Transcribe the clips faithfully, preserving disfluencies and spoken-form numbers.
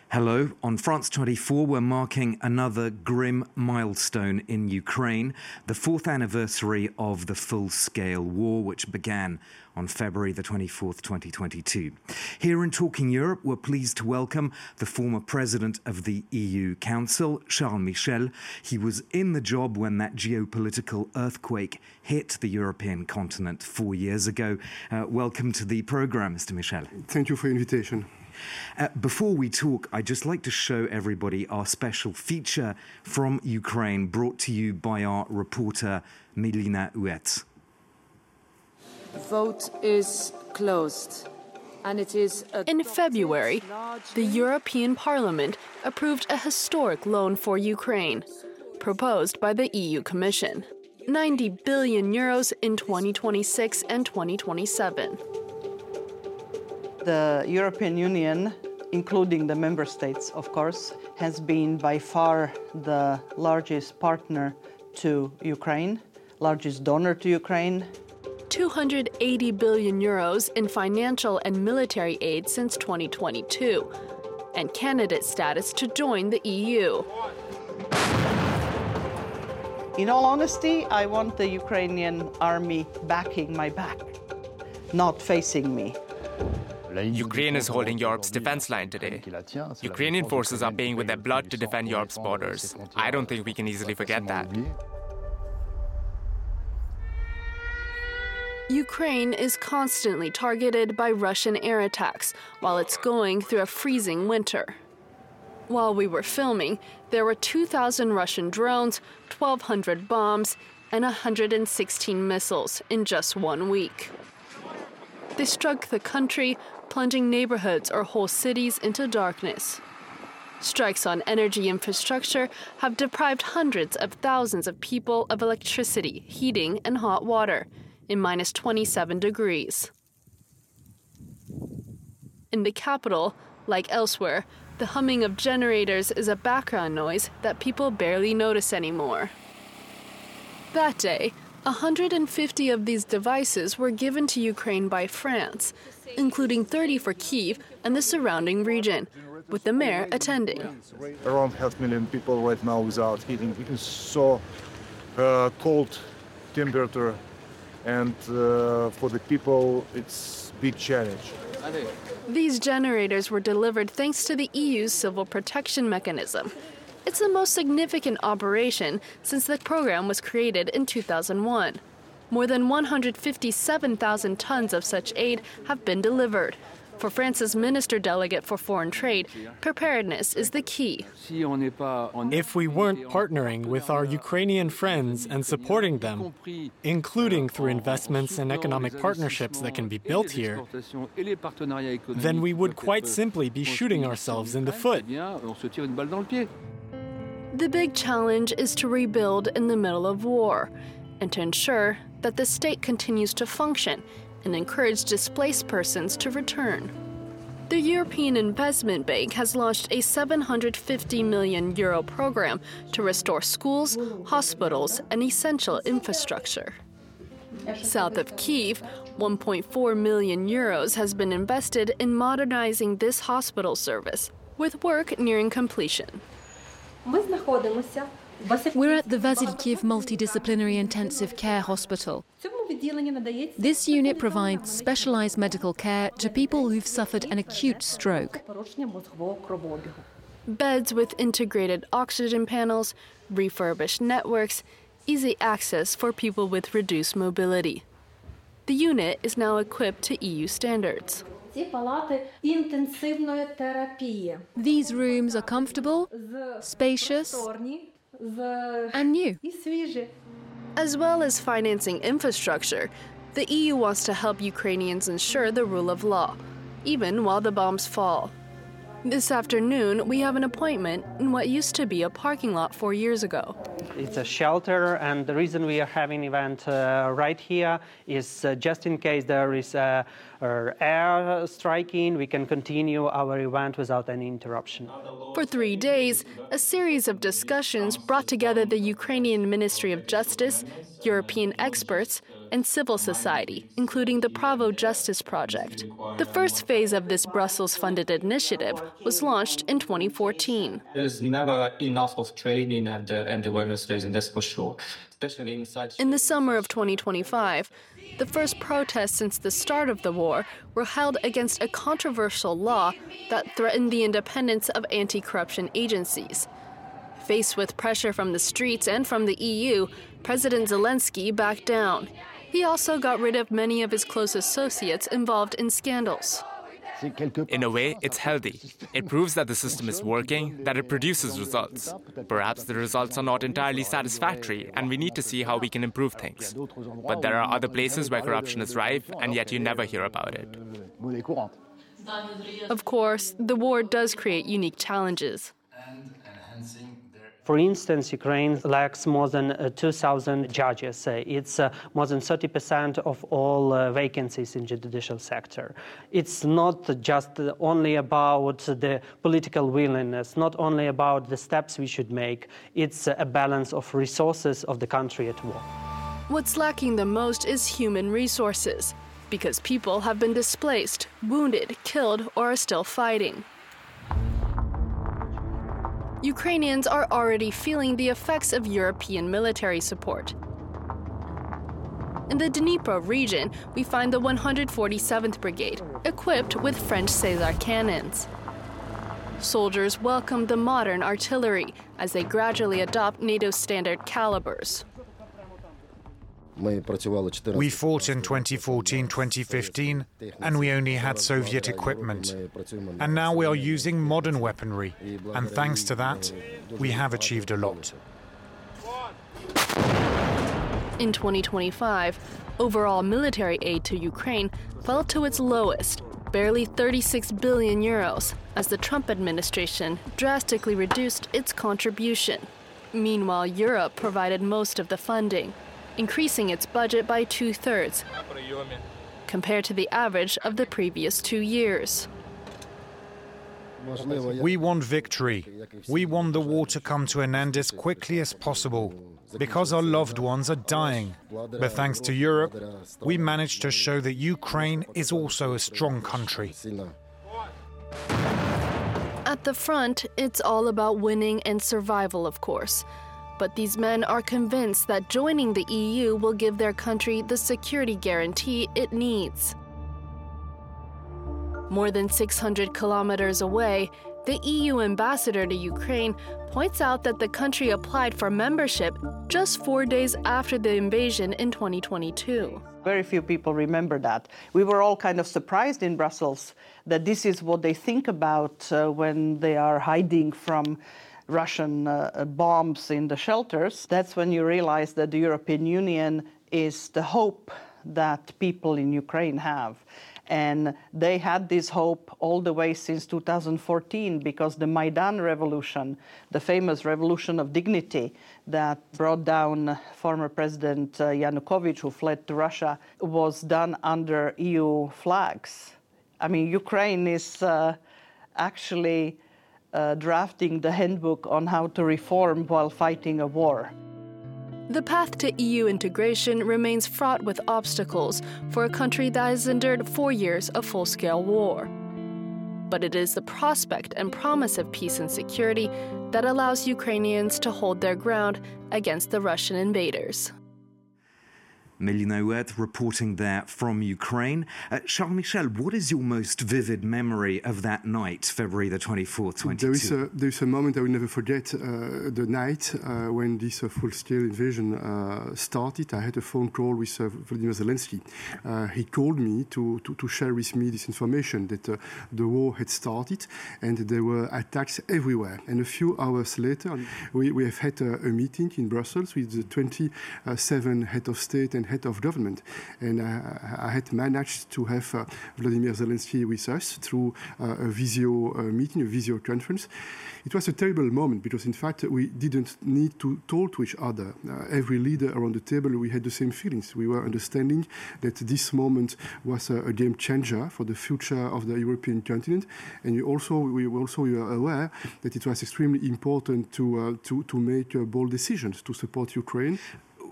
Hello. On France twenty-four, we're marking another grim milestone in Ukraine, the fourth anniversary of the full-scale war, which began on February the twenty-fourth, twenty twenty-two. Here in Talking Europe, we're pleased to welcome the former president of the E U Council, Charles Michel. He was in the job when that geopolitical earthquake hit the European continent four years ago. Uh, welcome to the programme, Mister Michel. Thank you for the invitation. Uh, before we talk, I'd just like to show everybody our special feature from Ukraine, brought to you by our reporter, Melina Huet. The vote is closed. And it is In February, the European Parliament approved a historic loan for Ukraine, proposed by the E U Commission. ninety billion euros in twenty twenty-six and twenty twenty-seven. The European Union, including the member states, of course, has been by far the largest partner to Ukraine, largest donor to Ukraine. two hundred eighty billion euros in financial and military aid since twenty twenty-two, and candidate status to join the E U. In all honesty, I want the Ukrainian army backing my back, not facing me. Ukraine is holding Europe's defense line today. Ukrainian forces are paying with their blood to defend Europe's borders. I don't think we can easily forget that. Ukraine is constantly targeted by Russian air attacks while it's going through a freezing winter. While we were filming, there were two thousand Russian drones, twelve hundred bombs, and one hundred sixteen missiles in just one week. They struck the country, plunging neighborhoods or whole cities into darkness. Strikes on energy infrastructure have deprived hundreds of thousands of people of electricity, heating, and hot water in minus twenty-seven degrees. In the capital, like elsewhere, the humming of generators is a background noise that people barely notice anymore. That day, one hundred fifty of these devices were given to Ukraine by France, including thirty for Kyiv and the surrounding region, with the mayor attending. Around half a million people right now without heating. It's so uh, cold temperature, and uh, for the people, it's a big challenge. These generators were delivered thanks to the E U's civil protection mechanism. It's the most significant operation since the program was created in two thousand one. More than one hundred fifty-seven thousand tons of such aid have been delivered. For France's Minister Delegate for Foreign Trade, preparedness is the key. If we weren't partnering with our Ukrainian friends and supporting them, including through investments and economic partnerships that can be built here, then we would quite simply be shooting ourselves in the foot. The big challenge is to rebuild in the middle of war and to ensure that the state continues to function and encourage displaced persons to return. The European Investment Bank has launched a seven hundred fifty million euro program to restore schools, hospitals, and essential infrastructure. South of Kyiv, one point four million euros has been invested in modernizing this hospital service, with work nearing completion. We're at the Vasilkiv Multidisciplinary Intensive Care Hospital. This unit provides specialized medical care to people who've suffered an acute stroke. Beds with integrated oxygen panels, refurbished networks, easy access for people with reduced mobility. The unit is now equipped to E U standards. These rooms are comfortable, spacious, and new. As well as financing infrastructure, the E U wants to help Ukrainians ensure the rule of law, even while the bombs fall. This afternoon, we have an appointment in what used to be a parking lot four years ago. It's a shelter, and the reason we are having an event uh, right here is uh, just in case there is uh, uh, air striking, we can continue our event without any interruption. For three days, a series of discussions brought together the Ukrainian Ministry of Justice, European experts, and civil society, including the Pravo Justice Project. The first phase of this Brussels-funded initiative was launched in twenty fourteen. There's never enough of training and, uh, and awareness raising, that's for sure. Especially inside... In the summer of twenty twenty-five, the first protests since the start of the war were held against a controversial law that threatened the independence of anti-corruption agencies. Faced with pressure from the streets and from the E U, President Zelensky backed down. He also got rid of many of his close associates involved in scandals. In a way, it's healthy. It proves that the system is working, that it produces results. Perhaps the results are not entirely satisfactory, and we need to see how we can improve things. But there are other places where corruption is rife, and yet you never hear about it. Of course, the war does create unique challenges. For instance, Ukraine lacks more than uh, two thousand judges. Uh, it's uh, more than thirty percent of all uh, vacancies in the judicial sector. It's not just uh, only about the political willingness, not only about the steps we should make. It's uh, a balance of resources of the country at war. What's lacking the most is human resources, because people have been displaced, wounded, killed, or are still fighting. Ukrainians are already feeling the effects of European military support. In the Dnipro region, we find the one hundred forty-seventh Brigade, equipped with French César cannons. Soldiers welcome the modern artillery as they gradually adopt NATO standard calibers. We fought in twenty fourteen twenty fifteen, and we only had Soviet equipment. And now we are using modern weaponry, and thanks to that, we have achieved a lot. In twenty twenty-five, overall military aid to Ukraine fell to its lowest, barely thirty-six billion euros, as the Trump administration drastically reduced its contribution. Meanwhile, Europe provided most of the funding, increasing its budget by two-thirds, compared to the average of the previous two years. We want victory. We want the war to come to an end as quickly as possible, because our loved ones are dying. But thanks to Europe, we managed to show that Ukraine is also a strong country. At the front, it's all about winning and survival, of course. But these men are convinced that joining the E U will give their country the security guarantee it needs. More than six hundred kilometers away, the E U ambassador to Ukraine points out that the country applied for membership just four days after the invasion in twenty twenty-two. Very few people remember that. We were all kind of surprised in Brussels that this is what they think about uh, when they are hiding from Russian uh, bombs in the shelters. That's when you realize that the European Union is the hope that people in Ukraine have. And they had this hope all the way since two thousand fourteen, because the Maidan revolution, the famous revolution of dignity that brought down former President uh, Yanukovych, who fled to Russia, was done under E U flags. I mean, Ukraine is uh, actually Uh, drafting the handbook on how to reform while fighting a war. The path to E U integration remains fraught with obstacles for a country that has endured four years of full-scale war. But it is the prospect and promise of peace and security that allows Ukrainians to hold their ground against the Russian invaders. Milena Huet reporting there from Ukraine. Uh, Charles Michel, what is your most vivid memory of that night, February the twenty-fourth, twenty-two? There is a, there is a moment I will never forget, uh, the night uh, when this uh, full-scale invasion uh, started. I had a phone call with uh, Volodymyr Zelensky. Uh, he called me to, to, to share with me this information that uh, the war had started and there were attacks everywhere. And a few hours later, we, we have had a, a meeting in Brussels with the twenty-seven head of state and head of government. And uh, I had managed to have uh, Volodymyr Zelensky with us through uh, a video uh, meeting, a video conference. It was a terrible moment because, in fact, we didn't need to talk to each other. Uh, every leader around the table, we had the same feelings. We were understanding that this moment was a, a game changer for the future of the European continent. And we also, we also were aware that it was extremely important to, uh, to, to make uh, bold decisions to support Ukraine.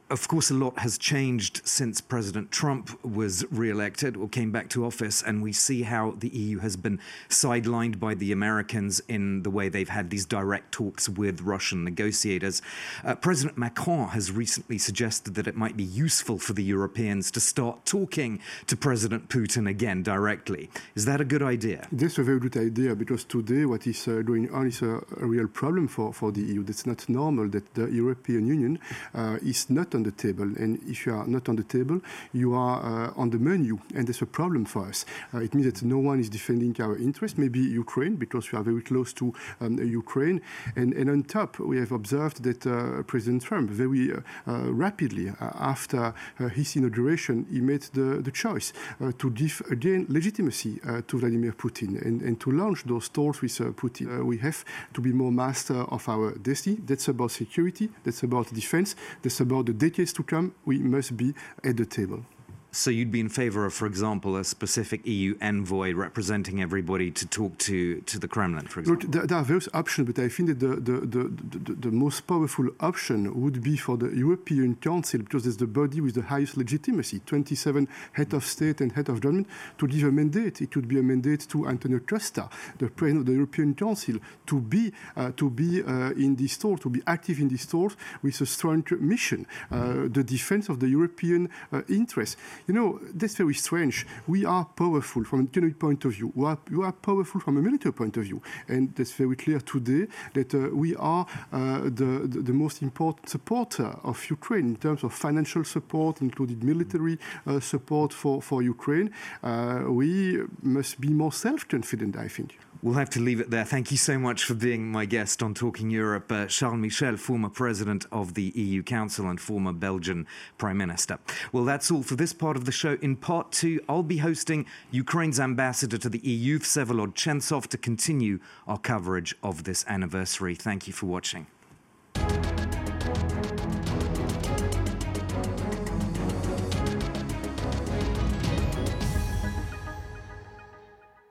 of course, a lot has changed since President Trump was re-elected or came back to office, and we see how the E U has been sidelined by the Americans in the way they've had these direct talks with Russian negotiators. Uh, President Macron has recently suggested that it might be useful for the Europeans to start talking to President Putin again directly. Is that a good idea? That's a very good idea, because today what is uh, going on is a, a real problem for, for the E U. That's not normal that the European Union uh, is not on the table. And if you are not on the table, you are uh, on the menu. And that's a problem for us. Uh, it means that no one is defending our interests, maybe Ukraine, because we are very close to um, Ukraine. And, and on top, we have observed that uh, President Trump, very uh, uh, rapidly uh, after uh, his inauguration, he made the, the choice uh, to give again legitimacy uh, to Vladimir Putin and, and to launch those talks with uh, Putin. Uh, we have to be more master of our destiny. That's about security. That's about defense. That's about the decades to come. We must be at the table. So you'd be in favor of, for example, a specific E U envoy representing everybody to talk to, to the Kremlin, for example? Look, there, there are various options, but I think that the, the, the, the, the most powerful option would be for the European Council, because it's the body with the highest legitimacy, twenty-seven head of state and head of government, to give a mandate. It would be a mandate to Antonio Costa, the president of the European Council, to be, uh, to be uh, in this talk, to be active in this talk with a strong mission, uh, the defense of the European uh, interests. You know, that's very strange. We are powerful from an economic point of view. We are, we are powerful from a military point of view. And that's very clear today that uh, we are uh, the, the, the most important supporter of Ukraine in terms of financial support, including military uh, support for, for Ukraine. Uh, we must be more self-confident, I think. We'll have to leave it there. Thank you so much for being my guest on Talking Europe. Uh, Charles Michel, former president of the E U Council and former Belgian Prime Minister. Well, that's all for this part of the show. In part two, I'll be hosting Ukraine's ambassador to the E U, Vsevolod Chensov, to continue our coverage of this anniversary. Thank you for watching.